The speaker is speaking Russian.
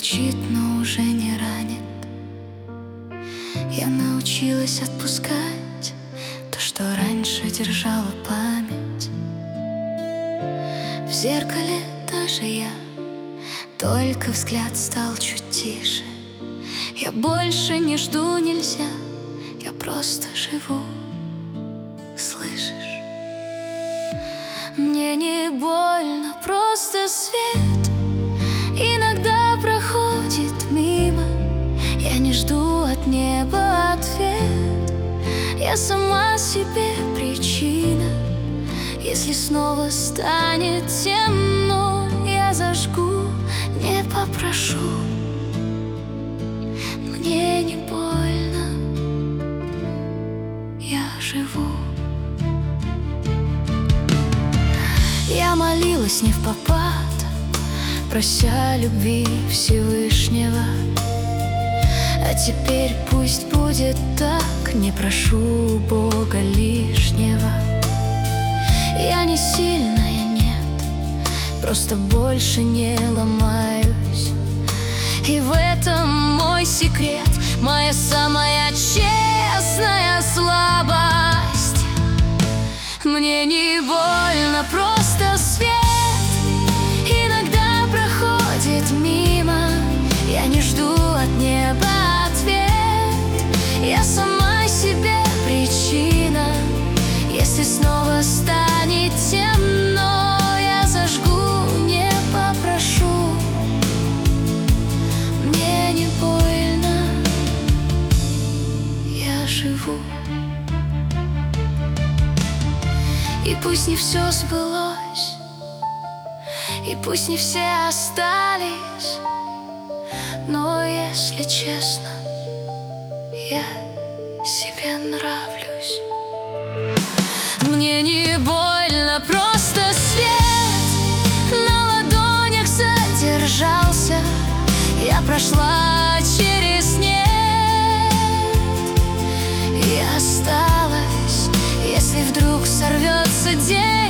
кричит, но уже не ранит. Я научилась отпускать то, что раньше держала память. В зеркале даже я, только взгляд стал чуть тише. Я больше не жду, нельзя, я просто живу. Слышишь? Мне не больно, просто свет иногда проходит мимо. Я не жду от неба ответ, я сама себе причина. Если снова станет темно, я зажгу, не попрошу. Мне не больно, я живу. Я молилась не впопад, прося любви Всевышнего. А теперь пусть будет так, не прошу Бога лишнего. Я не сильная, нет, просто больше не ломаюсь. И в этом мой секрет, моя самая честная слабость. Мне не больно, просто свет иногда проходит мимо. Я не жду от неба ответ, я сама себе причина. Если снова станет темно, я зажгу, не попрошу. Мне не больно, я живу. И пусть не все сбылось, и пусть не все остались, но если честно, я себе нравлюсь. Мне не больно, просто свет на ладонях задержался. Я прошла через нет и осталась. Если вдруг сорвется день,